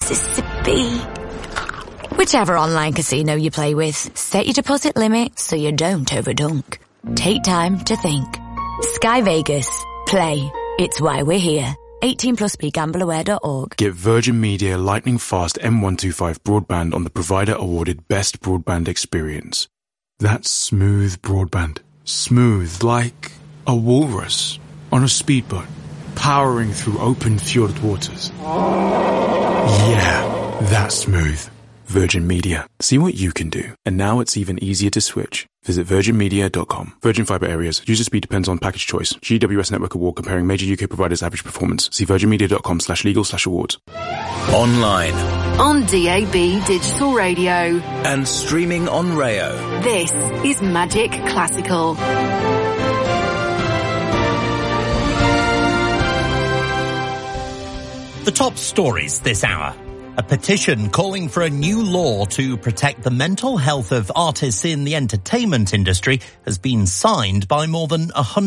Mississippi. Whichever online casino you play with, set your deposit limit so you don't overdunk. Take time to think. Sky Vegas. Play. It's why we're here. 18 plus BeGambleAware.org. Get Virgin Media Lightning Fast M125 broadband on the provider awarded Best Broadband Experience. That's smooth broadband. Smooth like a walrus on a speedboat, powering through open fjord waters. Yeah, that's smooth. Virgin Media. See what you can do. And now it's even easier to switch. Visit virginmedia.com. Virgin Fibre Areas. User speed depends on package choice. GWS Network Award comparing major UK providers' average performance. See virginmedia.com/legal/awards. Online. On DAB Digital Radio. And streaming on Rayo. This is Magic Classical. The top stories this hour. A petition calling for a new law to protect the mental health of artists in the entertainment industry has been signed by more than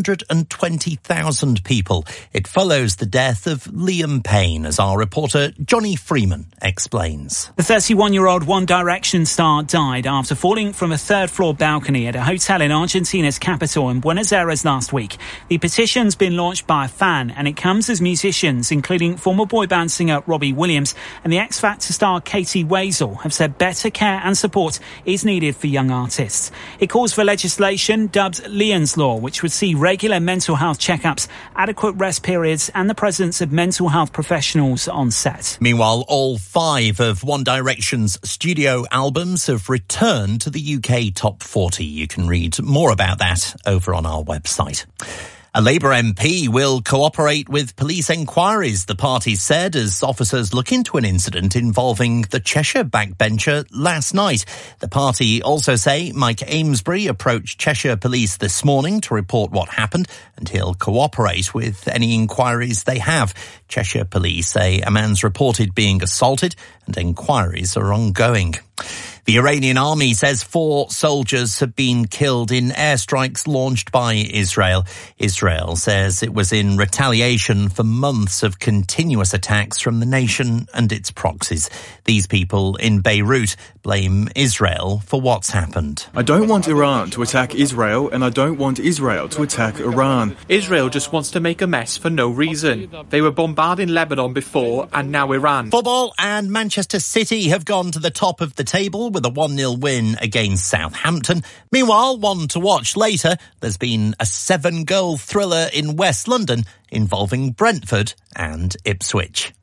120,000 people. It follows the death of Liam Payne, as our reporter Johnny Freeman explains. The 31-year-old One Direction star died after falling from a third-floor balcony at a hotel in Argentina's capital in Buenos Aires last week. The petition's been launched by a fan, and it comes as musicians, including former boy band singer Robbie Williams and the X Factor star Katie Wazel, have said better care and support is needed for young artists. It calls for legislation dubbed Leon's Law, which would see regular mental health checkups, adequate rest periods and the presence of mental health professionals on set. Meanwhile, all 5 of One Direction's studio albums have returned to the UK Top 40. You can read more about that over on our website. A Labour MP will cooperate with police enquiries, the party said, as officers look into an incident involving the Cheshire backbencher last night. The party also say Mike Amesbury approached Cheshire Police this morning to report what happened, and he'll cooperate with any inquiries they have. Cheshire Police say a man's reported being assaulted and inquiries are ongoing. The Iranian army says 4 soldiers have been killed in airstrikes launched by Israel. Israel says it was in retaliation for months of continuous attacks from the nation and its proxies. These people in Beirut blame Israel for what's happened. I don't want Iran to attack Israel, and I don't want Israel to attack Iran. Israel just wants to make a mess for no reason. They were bombarding Lebanon before, and now Iran. Football and Manchester City have gone to the top of the table with a 1-0 win against Southampton. Meanwhile, one to watch later, there's been a 7-goal thriller in West London involving Brentford and Ipswich.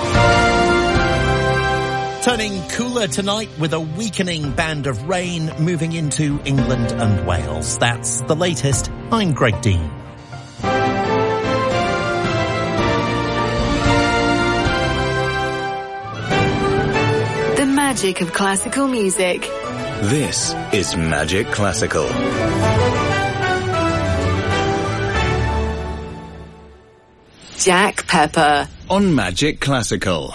Turning cooler tonight with a weakening band of rain moving into England and Wales. That's the latest. I'm Greg Dean. The magic of classical music. This is Magic Classical. Jack Pepper. On Magic Classical.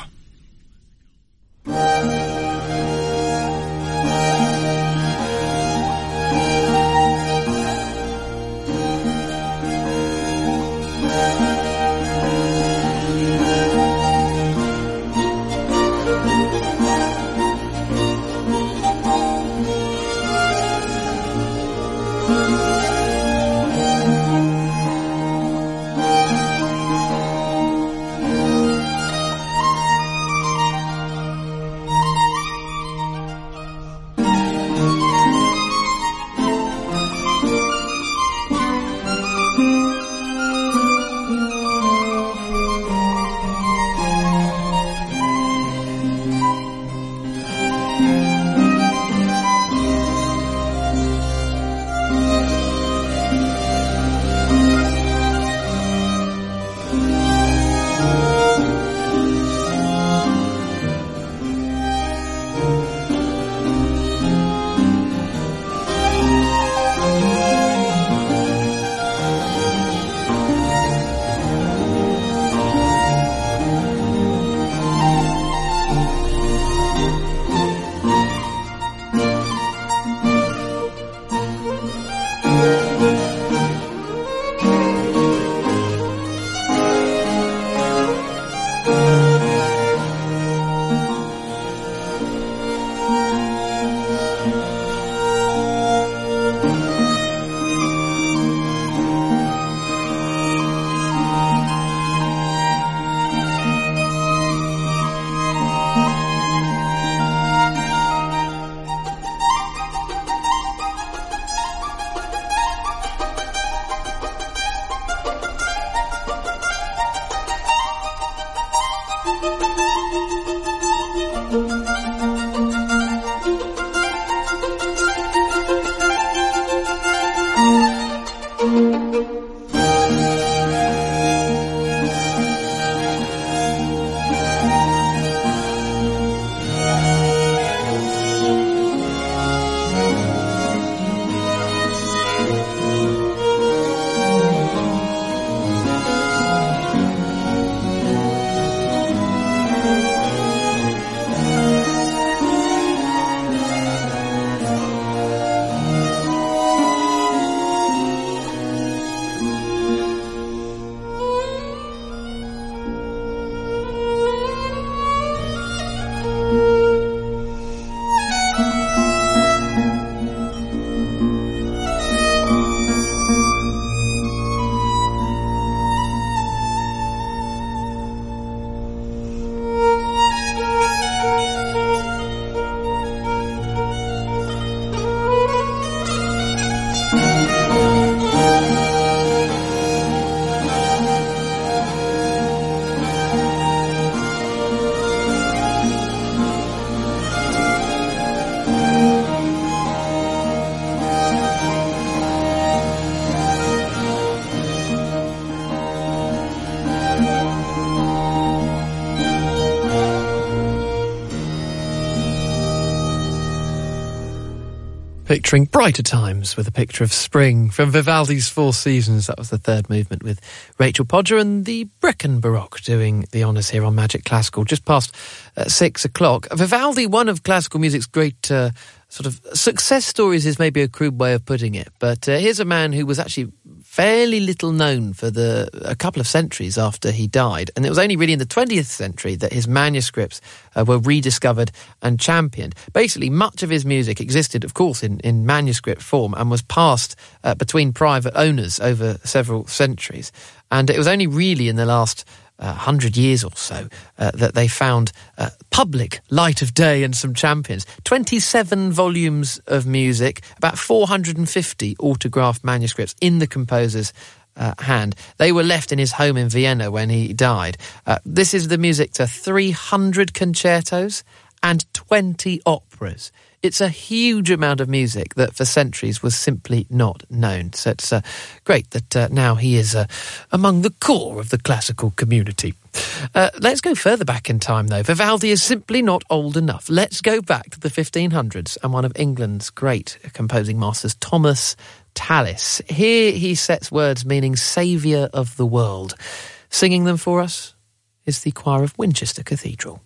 Picturing brighter times with a picture of spring from Vivaldi's Four Seasons. That was the third movement with Rachel Podger and the Brecon Baroque doing the honours here on Magic Classical. Just past 6 o'clock. Vivaldi, one of classical music's great sort of success stories is maybe a crude way of putting it. But here's a man who was actually fairly little known for a couple of centuries after he died. And it was only really in the 20th century that his manuscripts were rediscovered and championed. Basically, much of his music existed, of course, in manuscript form and was passed between private owners over several centuries. And it was only really in the last 100 years or so that they found public light of day and some champions. 27 volumes of music, about 450 autographed manuscripts in the composer's hand. They were left in his home in Vienna when he died. This is the music to 300 concertos and 20 operas. It's a huge amount of music that for centuries was simply not known. So it's great that now he is among the core of the classical community. Let's go further back in time, though. Vivaldi is simply not old enough. Let's go back to the 1500s and one of England's great composing masters, Thomas Tallis. Here he sets words meaning saviour of the world. Singing them for us is the choir of Winchester Cathedral.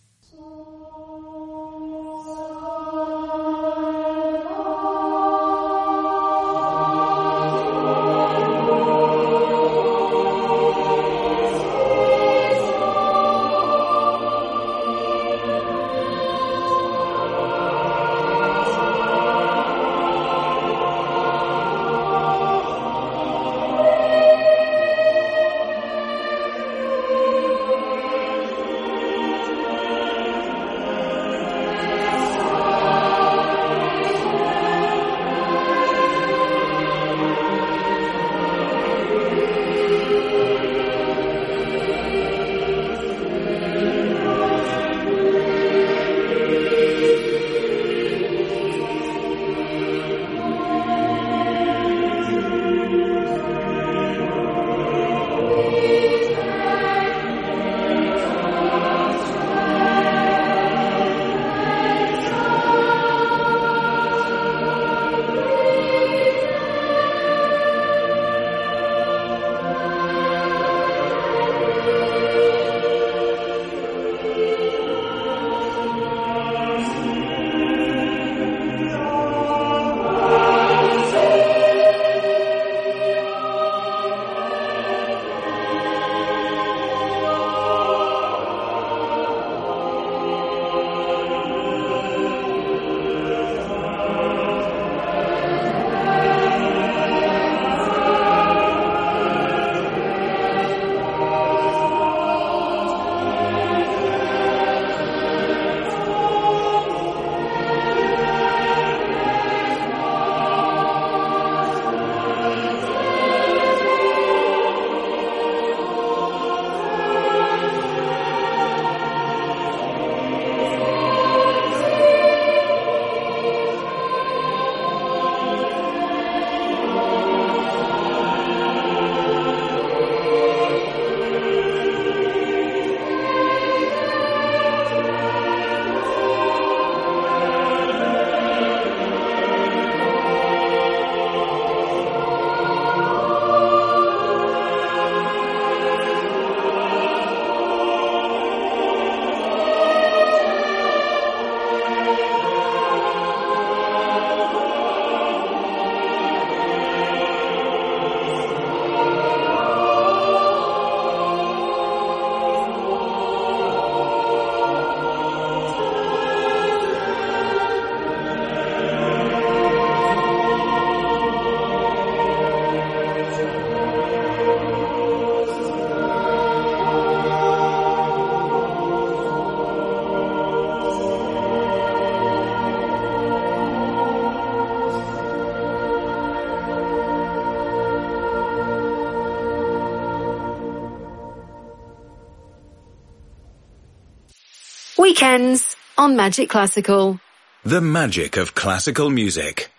Weekends on Magic Classical. The magic of classical music.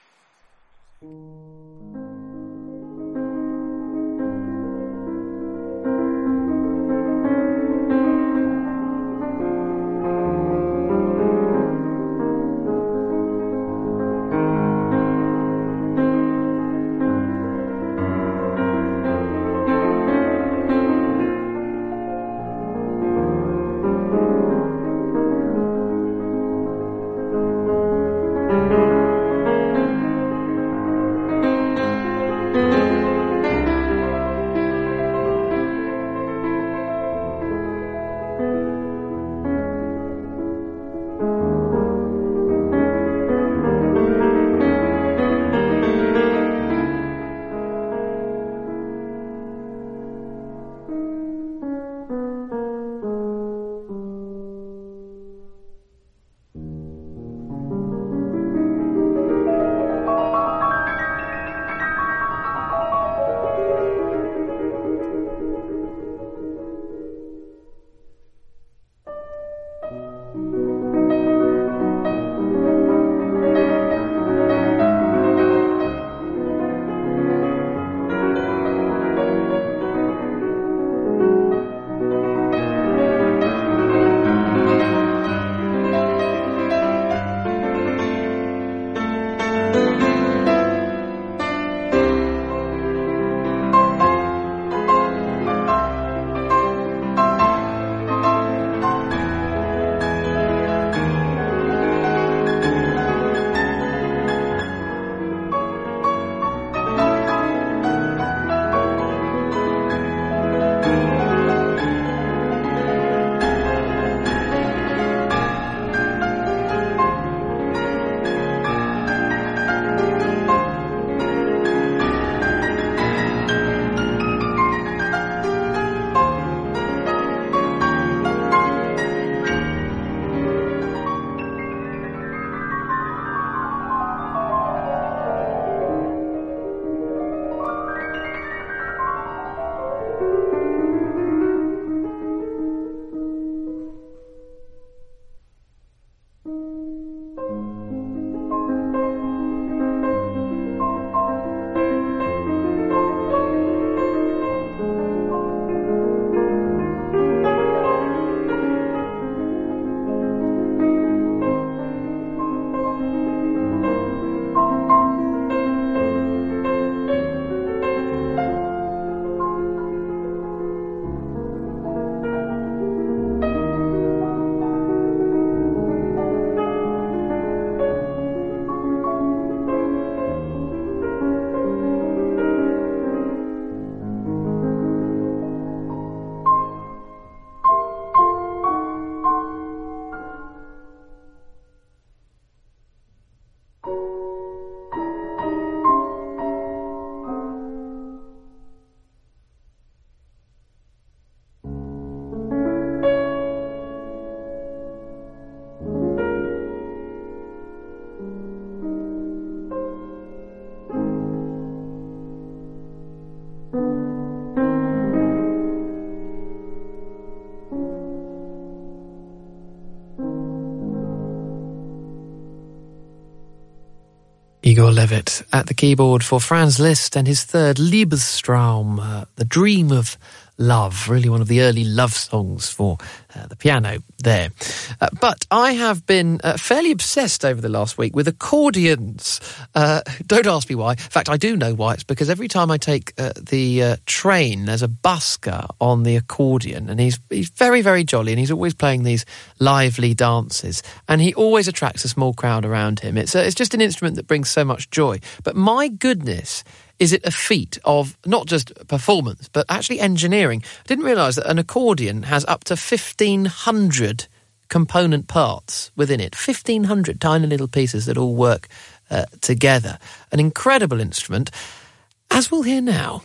Igor Levit at the keyboard for Franz Liszt and his third Liebestraum, The Dream of Love, really one of the early love songs for the piano there. But I have been fairly obsessed over the last week with accordions. Don't ask me why. In fact, I do know why. It's because every time I take the train, there's a busker on the accordion, and he's very, very jolly, and he's always playing these lively dances, and he always attracts a small crowd around him. It's just an instrument that brings so much joy. But my goodness, is it a feat of not just performance, but actually engineering. I didn't realise that an accordion has up to 1,500 component parts within it. 1,500 tiny little pieces that all work together. An incredible instrument, as we'll hear now.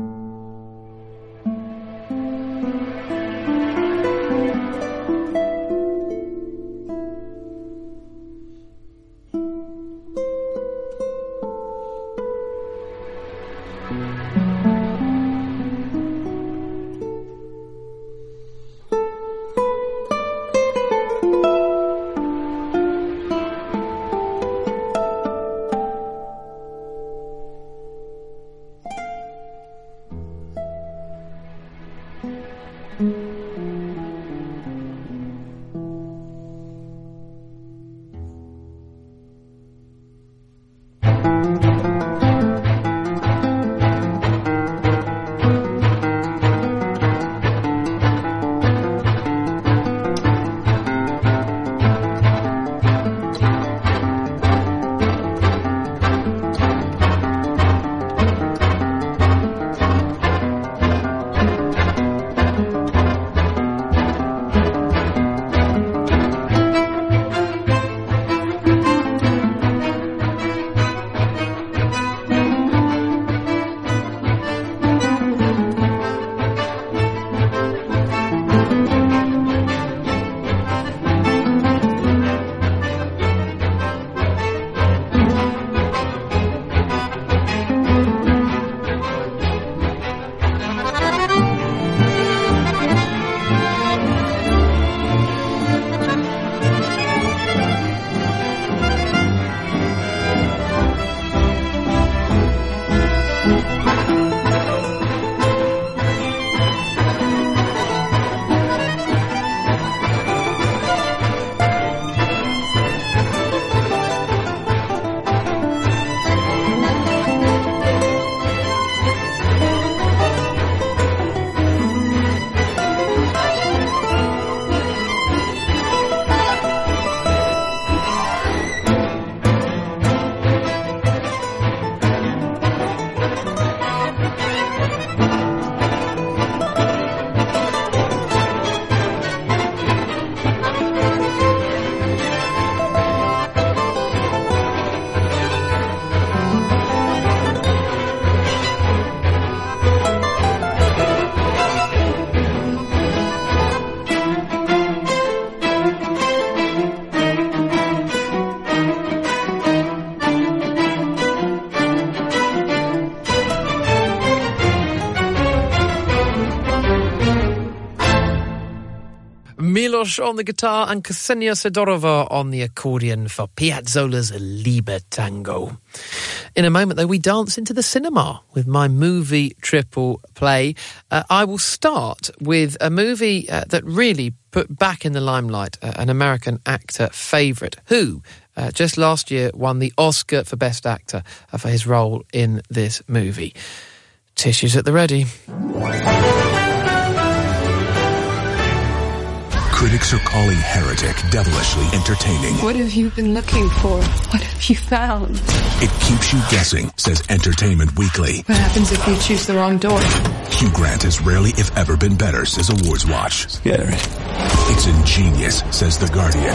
Milos on the guitar and Ksenia Sidorova on the accordion for Piazzolla's Liber Tango. In a moment, though, we dance into the cinema with my movie triple play. I will start with a movie that really put back in the limelight an American actor favourite who just last year won the Oscar for Best Actor for his role in this movie. Tissues at the ready. Critics are calling Heretic devilishly entertaining. What have you been looking for? What have you found? It keeps you guessing, says Entertainment Weekly. What happens if you choose the wrong door? Hugh Grant has rarely, if ever, been better, says Awards Watch. Scary. It's ingenious, says The Guardian.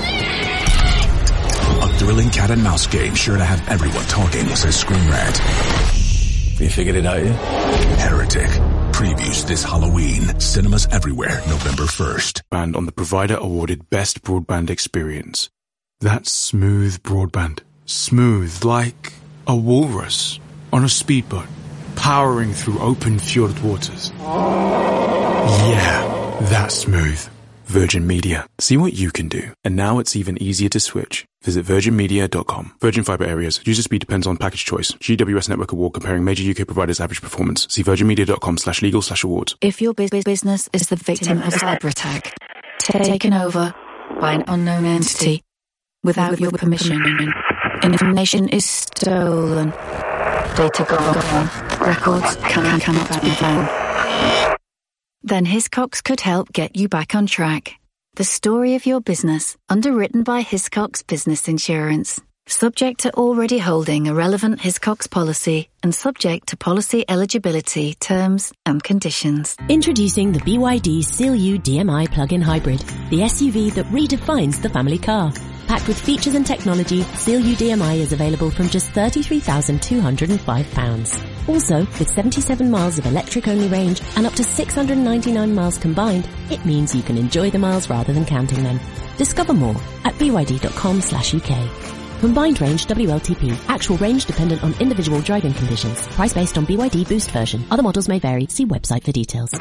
A thrilling cat and mouse game sure to have everyone talking, says Screen Rant. You figured it out yet? Heretic. Previews this Halloween. Cinemas everywhere, November 1st. Band on the Provider awarded Best Broadband Experience. That's smooth broadband. Smooth like a walrus on a speedboat, powering through open fjord waters. Yeah, that's smooth. Virgin Media. See what you can do. And now it's even easier to switch. Visit virginmedia.com. Virgin Fibre Areas. User speed depends on package choice. GWS Network Award comparing major UK providers' average performance. See virginmedia.com/legal/awards. If your business is the victim of a cyber attack, taken over by an unknown entity, without your permission, information is stolen, data gone, records cannot be found, then Hiscox could help get you back on track. The story of your business, underwritten by Hiscox Business Insurance. Subject to already holding a relevant Hiscox policy and subject to policy eligibility, terms and conditions. Introducing the BYD Seal U DMI plug-in hybrid, the SUV that redefines the family car. Packed with features and technology, Seal U DMI is available from just £33,205. Also, with 77 miles of electric-only range and up to 699 miles combined, it means you can enjoy the miles rather than counting them. Discover more at byd.com/UK. Combined range WLTP. Actual range dependent on individual driving conditions. Price based on BYD Boost version. Other models may vary. See website for details.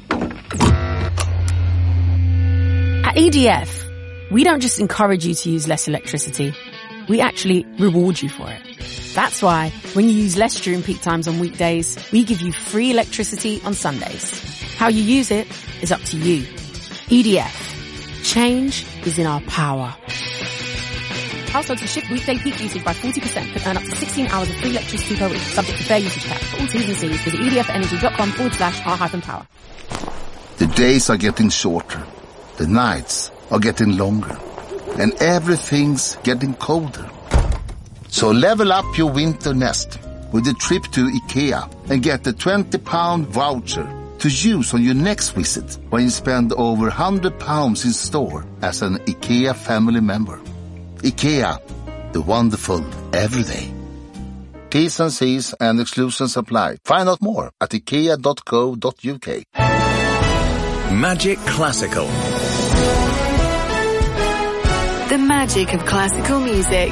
At EDF, we don't just encourage you to use less electricity. We actually reward you for it. That's why when you use less during peak times on weekdays, we give you free electricity on Sundays. How you use it is up to you. EDF. Change is in our power. Households who shift weekday peak usage by 40% could earn up to 16 hours of free electricity per week, subject to fair usage cap. For all T's and C's, visit edfernergy.com/r-power. The days are getting shorter. The nights are getting longer. And everything's getting colder. So level up your winter nest with a trip to IKEA and get a £20 voucher to use on your next visit when you spend over £100 in store as an IKEA family member. IKEA, the wonderful everyday. T's and C's and exclusions apply. Find out more at ikea.co.uk. Magic Classical. The magic of classical music.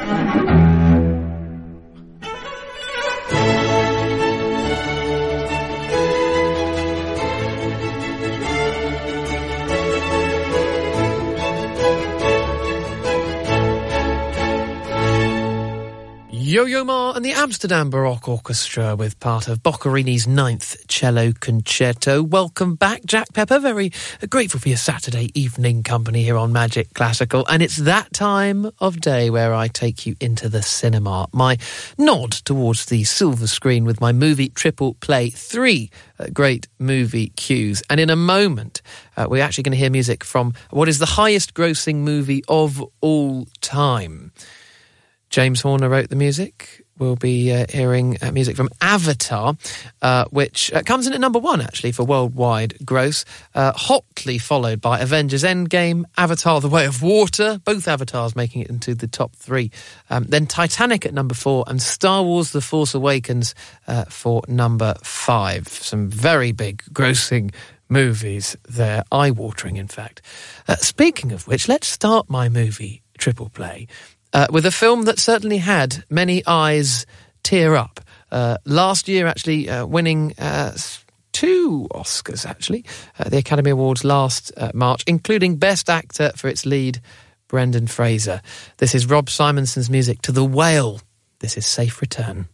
Yo-Yo Ma and the Amsterdam Baroque Orchestra with part of Boccherini's 9th Cello Concerto. Welcome back, Jack Pepper. Very grateful for your Saturday evening company here on Magic Classical. And it's that time of day where I take you into the cinema. My nod towards the silver screen with my movie triple play, 3 great movie cues. And in a moment, we're actually going to hear music from what is the highest grossing movie of all time. James Horner wrote the music. We'll be hearing music from Avatar, which comes in at number 1, actually, for worldwide gross, hotly followed by Avengers Endgame, Avatar The Way of Water, both Avatars making it into the top 3, then Titanic at number 4, and Star Wars The Force Awakens for number 5. Some very big grossing movies there, eye-watering, in fact. Speaking of which, let's start my movie triple play with a film that certainly had many eyes tear up. Last year, actually, winning 2 Oscars, actually, the Academy Awards last March, including Best Actor for its lead, Brendan Fraser. This is Rob Simonson's music to The Whale. This is Safe Return.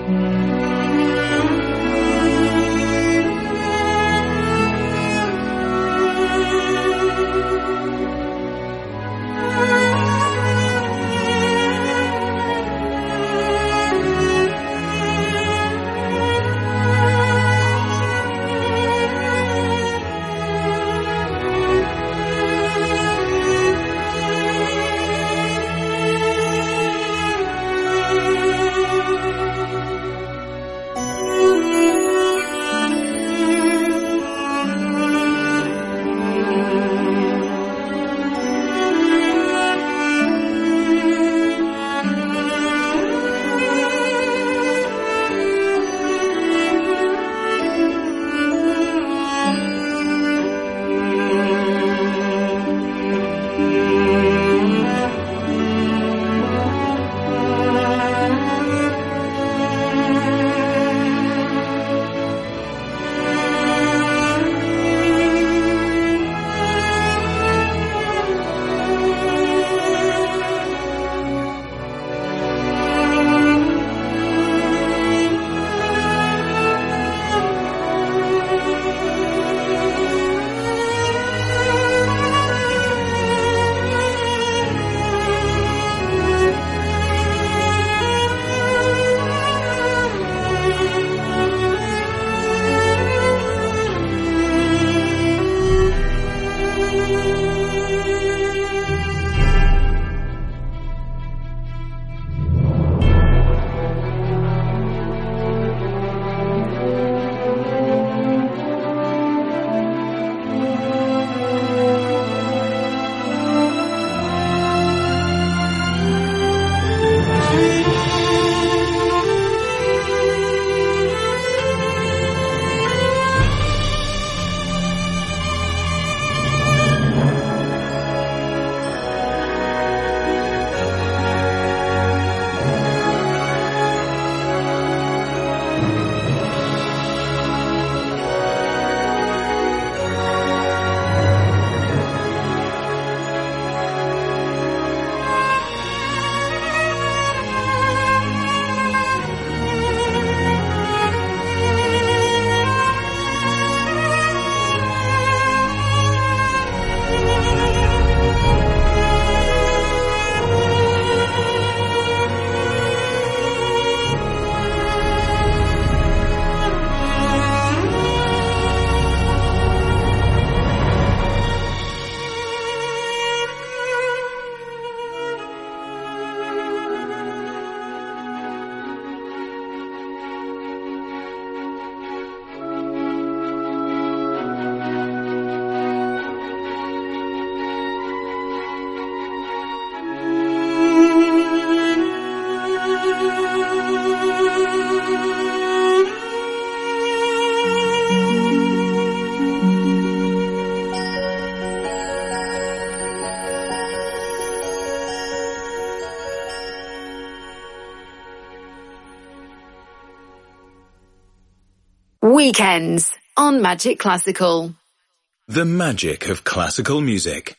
Weekends on Magic Classical. The magic of classical music.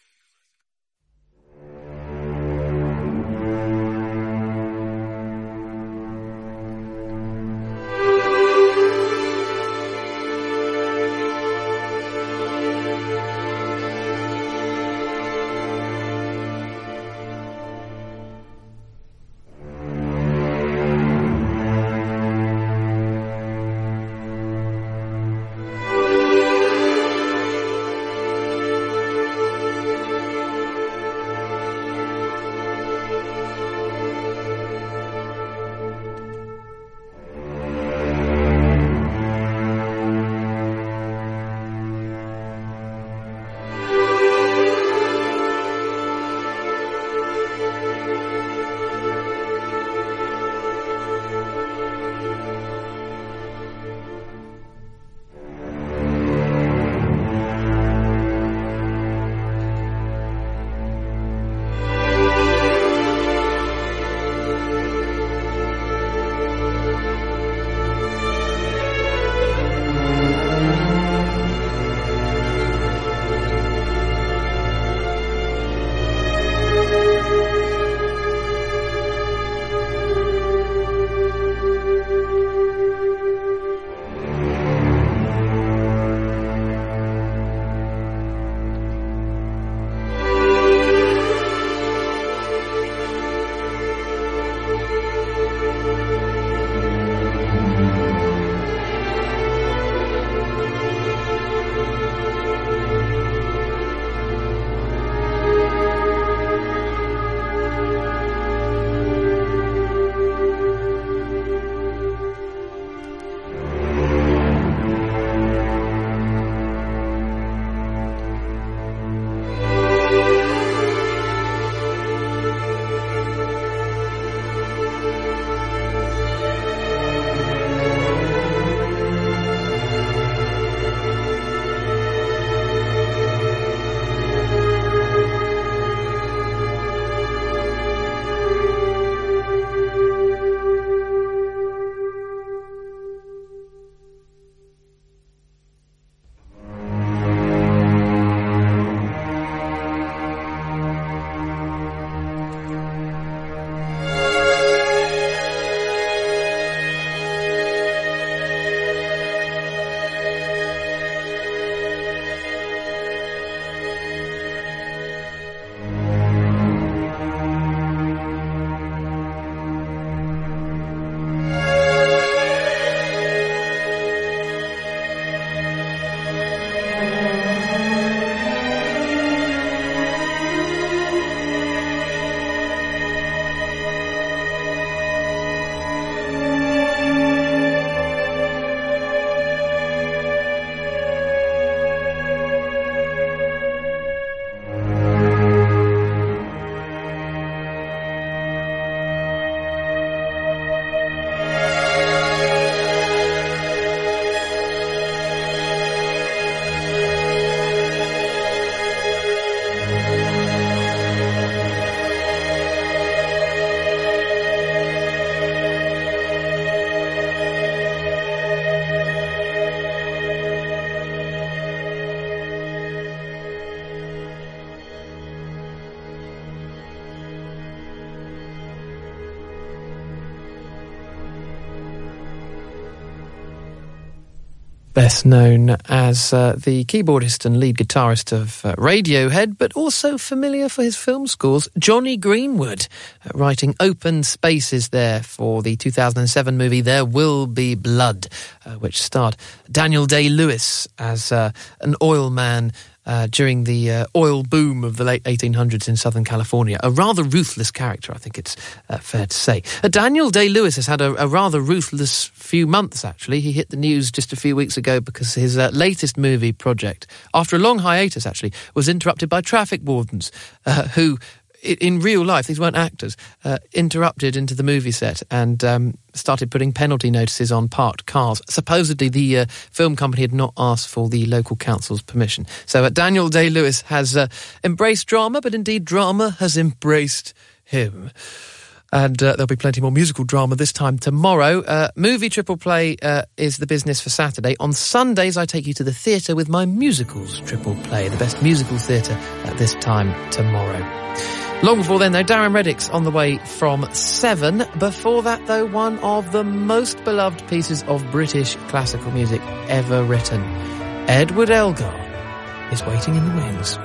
Best known as the keyboardist and lead guitarist of Radiohead, but also familiar for his film scores, Jonny Greenwood, writing Open Spaces there for the 2007 movie There Will Be Blood, which starred Daniel Day-Lewis as an oil man during the oil boom of the late 1800s in Southern California. A rather ruthless character, I think it's fair to say. Daniel Day-Lewis has had a rather ruthless few months, actually. He hit the news just a few weeks ago because his latest movie project, after a long hiatus, actually, was interrupted by traffic wardens who, in real life, these weren't actors, interrupted into the movie set and started putting penalty notices on parked cars. Supposedly, the film company had not asked for the local council's permission. So Daniel Day-Lewis has embraced drama, but indeed drama has embraced him. And there'll be plenty more musical drama this time tomorrow. Movie Triple Play is the business for Saturday. On Sundays, I take you to the theatre with my musicals Triple Play, the best musical theatre at this time tomorrow. Long before then, though, Darren Reddick's on the way from 7. Before that, though, one of the most beloved pieces of British classical music ever written. Edward Elgar is waiting in the wings.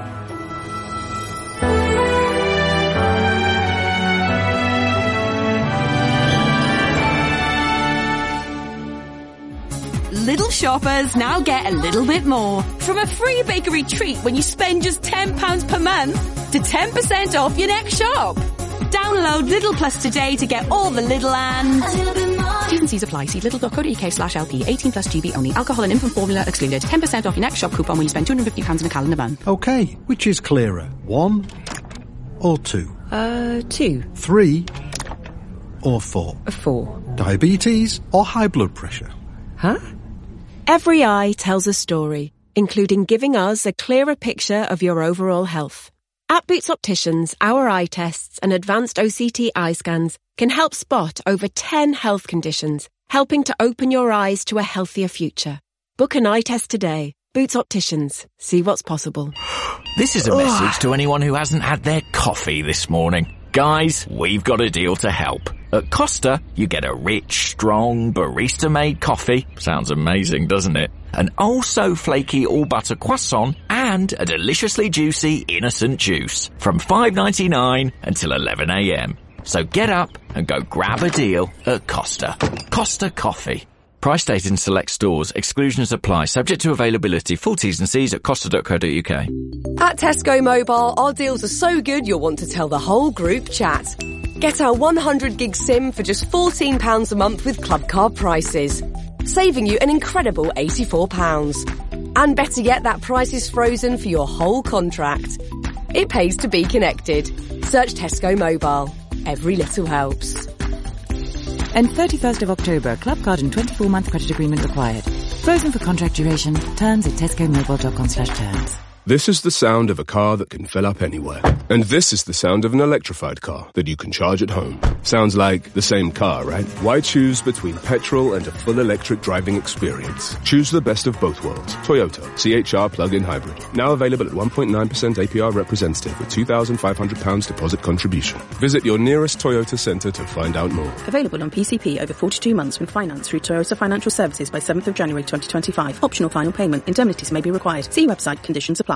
Little shoppers now get a little bit more. From a free bakery treat when you spend just £10 per month to 10% off your next shop. Download Lidl Plus today to get all the Lidl and... a little bit more. T's and C's apply. See lidl.co.uk/LP. 18 plus GB only. Alcohol and infant formula excluded. 10% off your next shop coupon when you spend £250 in a calendar month. OK, which is clearer? 1 or 2? 2. 3 or 4? 4. Diabetes or high blood pressure? Huh? Every eye tells a story, including giving us a clearer picture of your overall health. At Boots Opticians, our eye tests and advanced OCT eye scans can help spot over 10 health conditions, helping to open your eyes to a healthier future. Book an eye test today. Boots Opticians. See what's possible. This is a message to anyone who hasn't had their coffee this morning. Guys, we've got a deal to help. At Costa, you get a rich, strong, barista-made coffee. Sounds amazing, doesn't it? An oh-so-flaky all-butter croissant and a deliciously juicy innocent juice. From $5.99 until 11 a.m. So get up and go grab a deal at Costa. Costa Coffee. Price dated in select stores. Exclusions apply. Subject to availability. Full T's and C's at costa.co.uk. At Tesco Mobile, our deals are so good you'll want to tell the whole group chat. Get our 100 gig SIM for just £14 a month with club card prices, saving you an incredible £84. And better yet, that price is frozen for your whole contract. It pays to be connected. Search Tesco Mobile. Every little helps. And 31st of October, club card and 24-month credit agreement required. Frozen for contract duration. Terms at tescomobile.com/terms. This is the sound of a car that can fill up anywhere. And this is the sound of an electrified car that you can charge at home. Sounds like the same car, right? Why choose between petrol and a full electric driving experience? Choose the best of both worlds. Toyota CHR plug-in hybrid. Now available at 1.9% APR representative with £2,500 deposit contribution. Visit your nearest Toyota centre to find out more. Available on PCP over 42 months with finance through Toyota Financial Services by 7th of January 2025. Optional final payment. Indemnities may be required. See website. Conditions apply.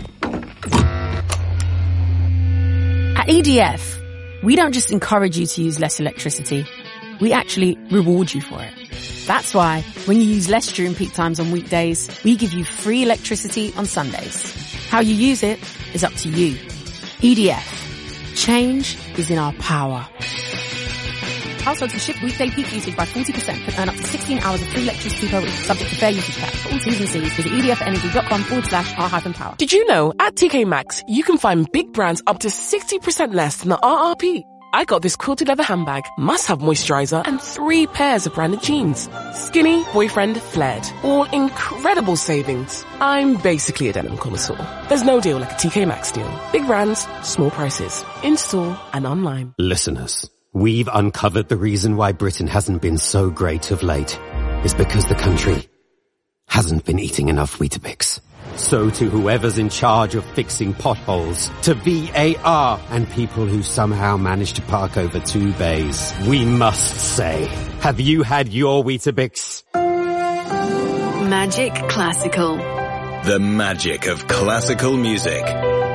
At EDF, we don't just encourage you to use less electricity, we actually reward you for it. That's why when you use less during peak times on weekdays, we give you free electricity on Sundays. How you use it is up to you. EDF. Change is in our power. Households who shift weekday peak usage by 40% can earn up to 16 hours of free electricity per week, subject to fair usage cap. For all T's and C's, visit edfenergy.com/r-power. Did you know at TK Maxx, you can find big brands up to 60% less than the RRP? I got this quilted leather handbag, must-have moisturizer, and 3 pairs of branded jeans. Skinny, boyfriend, flared. All incredible savings. I'm basically a denim connoisseur. There's no deal like a TK Maxx deal. Big brands, small prices. In-store and online. Listeners, we've uncovered the reason why Britain hasn't been so great of late. It's because the country hasn't been eating enough Weetabix. So to whoever's in charge of fixing potholes, to VAR and people who somehow managed to park over 2 bays, we must say, have you had your Weetabix? Magic Classical. The magic of classical music.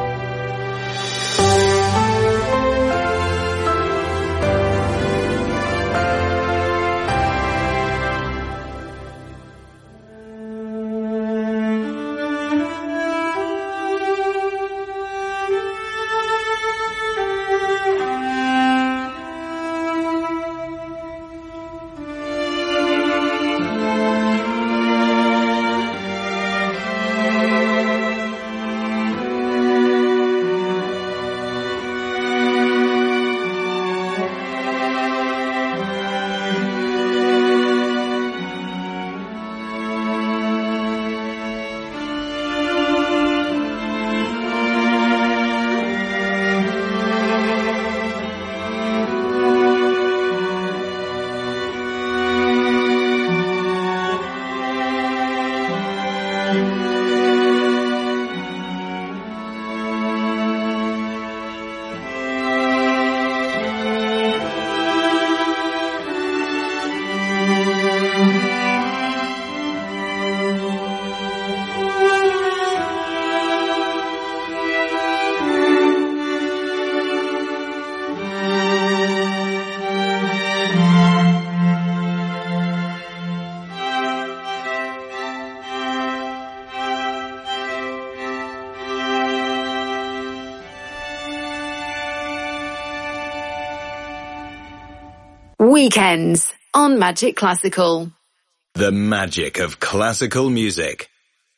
Weekends on Magic Classical. The magic of classical music.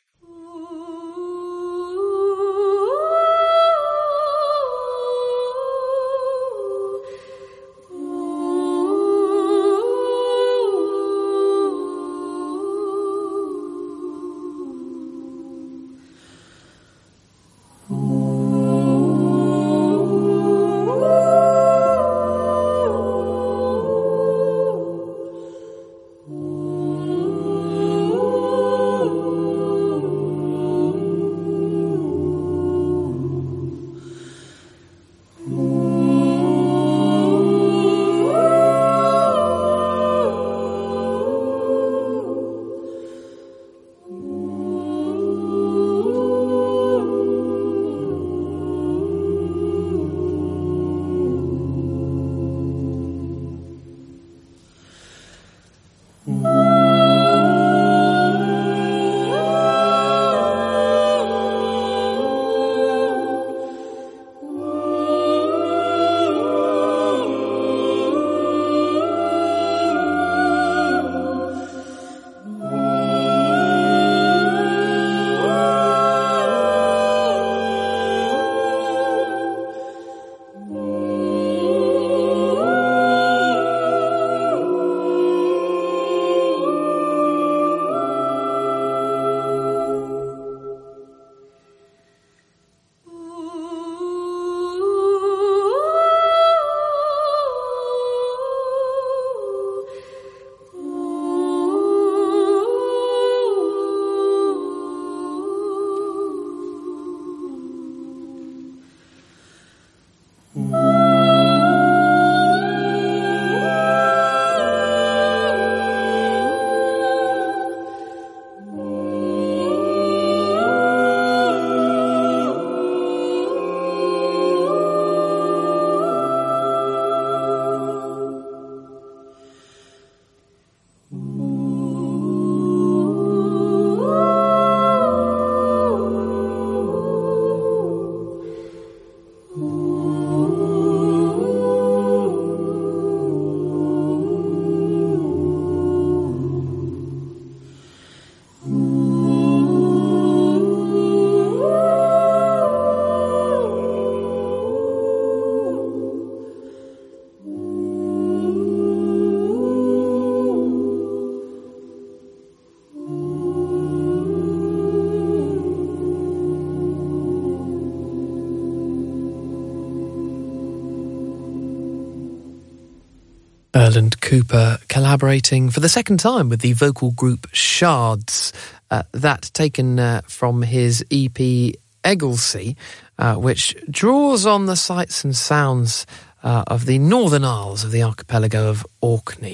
Erland Cooper collaborating for the second time with the vocal group Shards, that taken from his EP Egglesey, which draws on the sights and sounds of the Northern Isles of the archipelago of Orkney.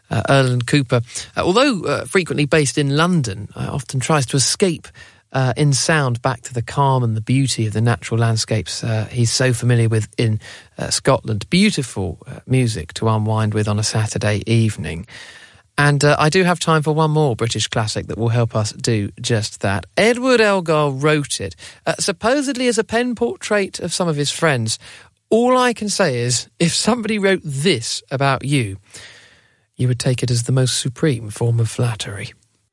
Erland Cooper, although frequently based in London, often tries to escape in sound back to the calm and the beauty of the natural landscapes he's so familiar with in Scotland. Beautiful music to unwind with on a Saturday evening. And I do have time for one more British classic that will help us do just that. Edward Elgar wrote it, supposedly as a pen portrait of some of his friends. All I can say is, if somebody wrote this about you, you would take it as the most supreme form of flattery.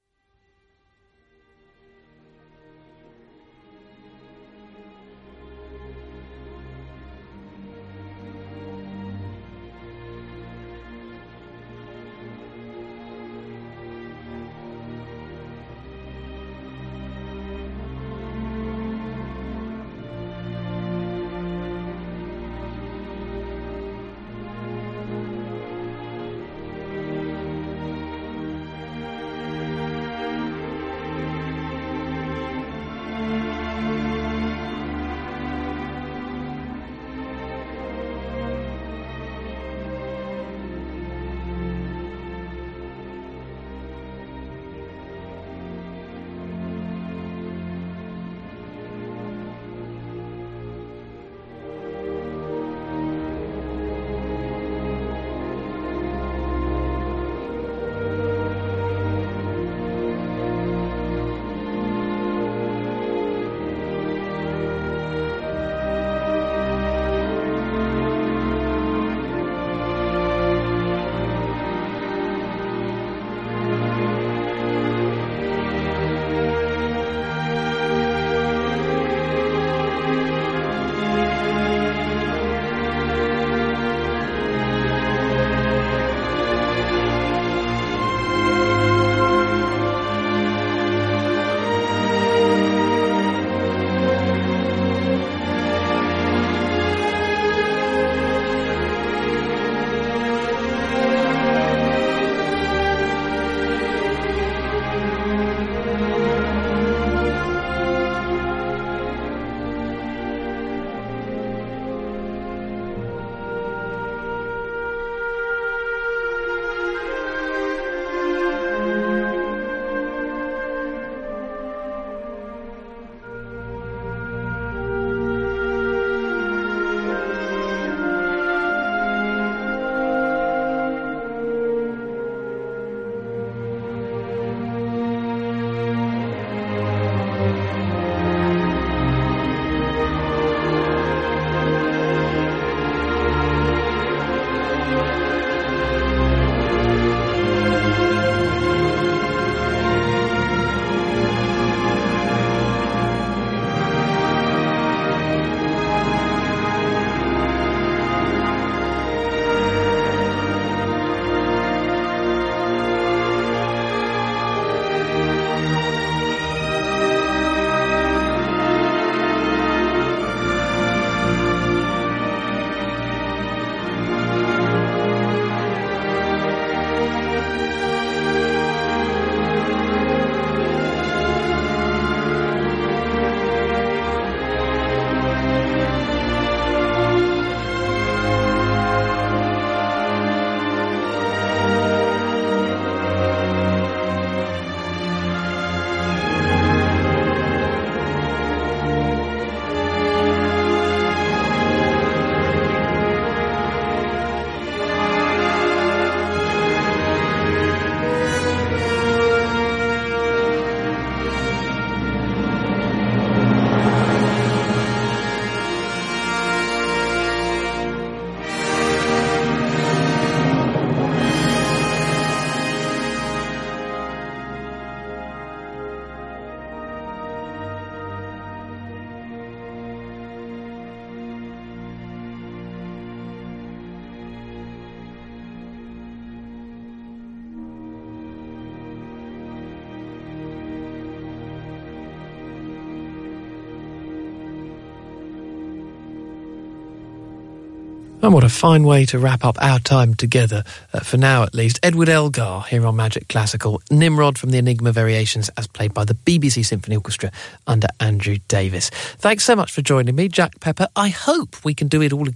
And what a fine way to wrap up our time together, for now at least. Edward Elgar here on Magic Classical. Nimrod from the Enigma Variations as played by the BBC Symphony Orchestra under Andrew Davis. Thanks so much for joining me, Jack Pepper. I hope we can do it all again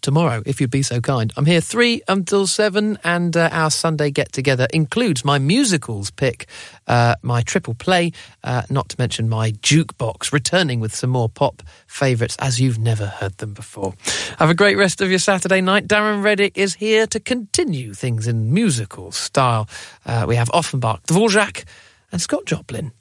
tomorrow, if you'd be so kind. I'm here 3 until 7, and our Sunday get-together includes my musicals pick, my triple play, not to mention my jukebox, returning with some more pop favourites as you've never heard them before. Have a great rest of your Saturday night. Darren Reddick is here to continue things in musical style. We have Offenbach, Dvorak and Scott Joplin.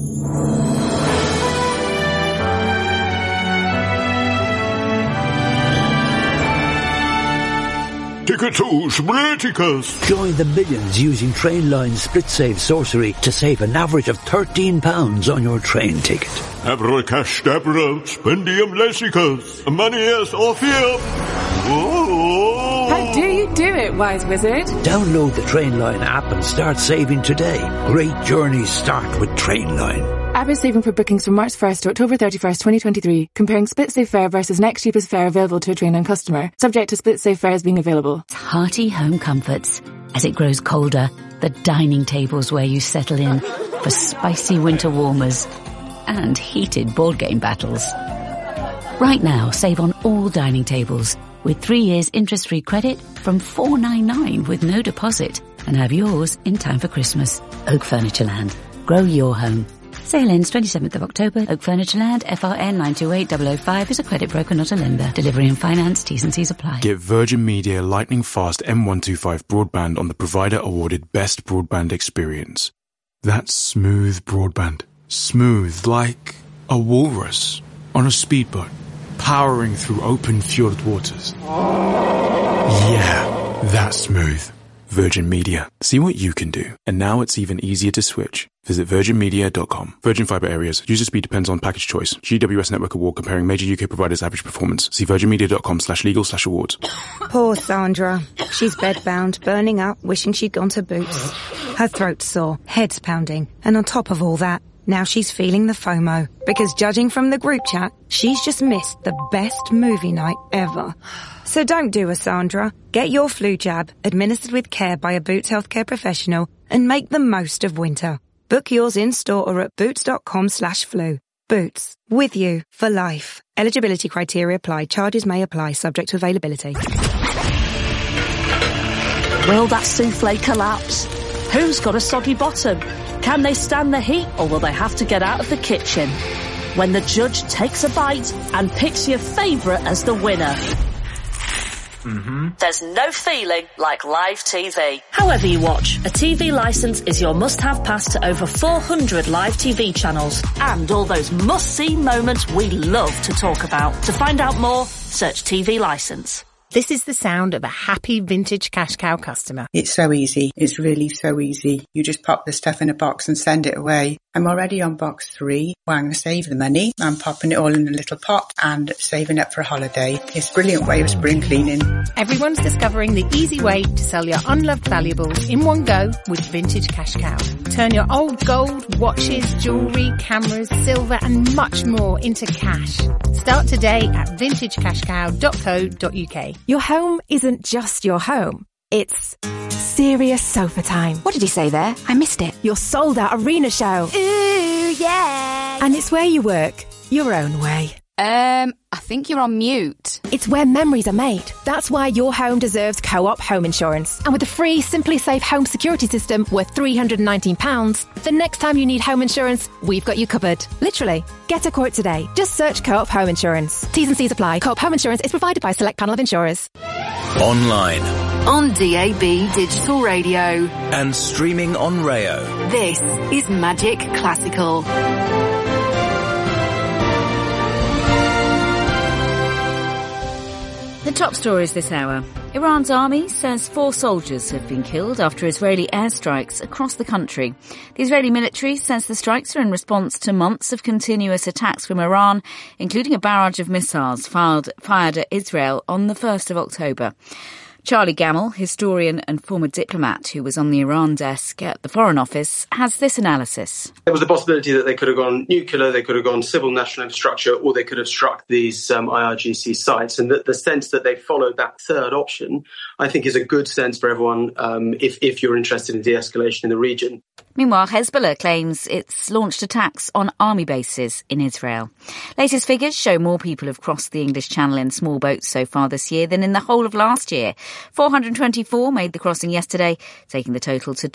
Ticketos, Briticus! Join the millions using Trainline's SplitSave sorcery to save an average of £13 on your train ticket. Abracadabra, spendium lessicus, manias orpheum. How do you do it, wise wizard? Download the Trainline app and start saving today. Great journeys start with Trainline. App is saving for bookings from March 1st to October 31st, 2023, comparing SplitSave fare versus next cheapest fare available to a Trainline customer, subject to SplitSave fares being available. Hearty home comforts. As it grows colder, the dining tables where you settle in for spicy winter warmers and heated board game battles. Right now, save on all dining tables with 3 years interest-free credit from $4.99 with no deposit, and have yours in time for Christmas. Oak Furnitureland. Grow your home. Sale ends 27th of October. Oak Furnitureland, FRN 928005 is a credit broker, not a lender. Delivery and finance, T's and C's apply. Get Virgin Media lightning fast M125 broadband on the provider awarded best broadband experience. That's smooth broadband. Smooth like a walrus on a speedboat, powering through open fjord waters. Yeah, that's smooth. Virgin Media. See what you can do. And now it's even easier to switch. Visit virginmedia.com. Virgin Fibre areas. User speed depends on package choice. GWS Network Award comparing major UK providers' average performance. See virginmedia.com/legal/awards. Poor Sandra. She's bedbound, burning up, wishing she'd gone to Boots. Her throat's sore, head's pounding, and on top of all that, now she's feeling the FOMO. Because judging from the group chat, she's just missed the best movie night ever. So don't do a Sandra. Get your flu jab, administered with care by a Boots healthcare professional, and make the most of winter. Book yours in-store or at boots.com/flu. Boots. With you for life. Eligibility criteria apply. Charges may apply, subject to availability. Will that souffle collapse? Who's got a soggy bottom? Can they stand the heat, or will they have to get out of the kitchen? When the judge takes a bite and picks your favourite as the winner. There's no feeling like live TV. However you watch, a TV licence is your must-have pass to over 400 live TV channels and all those must-see moments we love to talk about. To find out more, search TV licence. This is the sound of a happy vintage cash cow customer. It's so easy. It's really so easy. You just pop the stuff in a box and send it away. I'm already on box 3. Well, I'm going to save the money. I'm popping it all in a little pot and saving up for a holiday. It's a brilliant way of spring cleaning. Everyone's discovering the easy way to sell your unloved valuables in one go with Vintage Cash Cow. Turn your old gold, watches, jewellery, cameras, silver and much more into cash. Start today at vintagecashcow.co.uk. Your home isn't just your home. It's serious sofa time. What did he say there? I missed it. Your sold-out arena show. Ooh, yeah. And it's where you work, your own way. I think you're on mute. It's where memories are made. That's why your home deserves Co-op Home Insurance. And with the free Simply Safe home security system worth £319, the next time you need home insurance, we've got you covered. Literally. Get a quote today. Just search Co-op Home Insurance. T's and C's apply. Co-op Home Insurance is provided by a select panel of insurers. Online. On DAB Digital Radio. And streaming on Rayo. This is Magic Classical. The top stories this hour. Iran's army says 4 soldiers have been killed after Israeli airstrikes across the country. The Israeli military says the strikes are in response to months of continuous attacks from Iran, including a barrage of missiles fired at Israel on the 1st of October. Charlie Gamble, historian and former diplomat who was on the Iran desk at the Foreign Office, has this analysis. There was a possibility that they could have gone nuclear, they could have gone civil national infrastructure, or they could have struck these IRGC sites. And the sense that they followed that third option, I think, is a good sense for everyone if you're interested in de-escalation in the region. Meanwhile, Hezbollah claims it's launched attacks on army bases in Israel. Latest figures show more people have crossed the English Channel in small boats so far this year than in the whole of last year. 424 made the crossing yesterday, taking the total to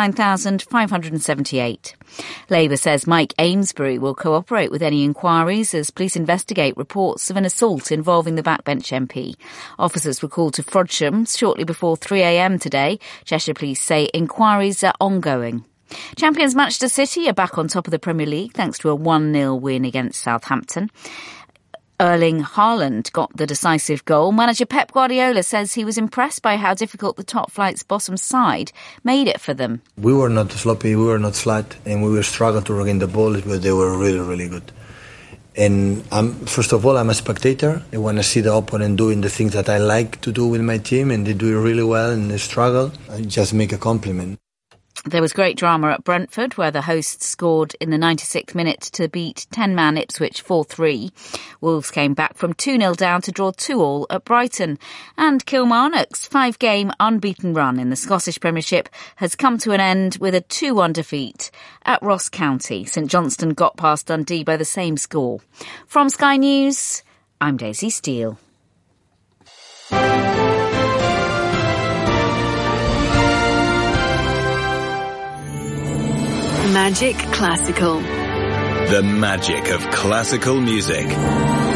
29,578. Labour says Mike Amesbury will cooperate with any inquiries as police investigate reports of an assault involving the backbench MP. Officers were called to Frodsham shortly before 3 a.m. today. Cheshire Police say inquiries are ongoing. Champions Manchester City are back on top of the Premier League thanks to a 1-0 win against Southampton. Erling Haaland got the decisive goal. Manager Pep Guardiola says he was impressed by how difficult the top flight's bottom side made it for them. We were not sloppy, we were not flat, and we were struggling to regain the ball, but they were really, really good. And first of all, I'm a spectator. I want to see the opponent doing the things that I like to do with my team, and they do it really well and they struggle. I just make a compliment. There was great drama at Brentford, where the hosts scored in the 96th minute to beat 10-man Ipswich 4-3. Wolves came back from 2-0 down to draw 2-2 at Brighton. And Kilmarnock's 5-game unbeaten run in the Scottish Premiership has come to an end with a 2-1 defeat at Ross County. St Johnstone got past Dundee by the same score. From Sky News, I'm Daisy Steele. Magic Classical. The magic of classical music.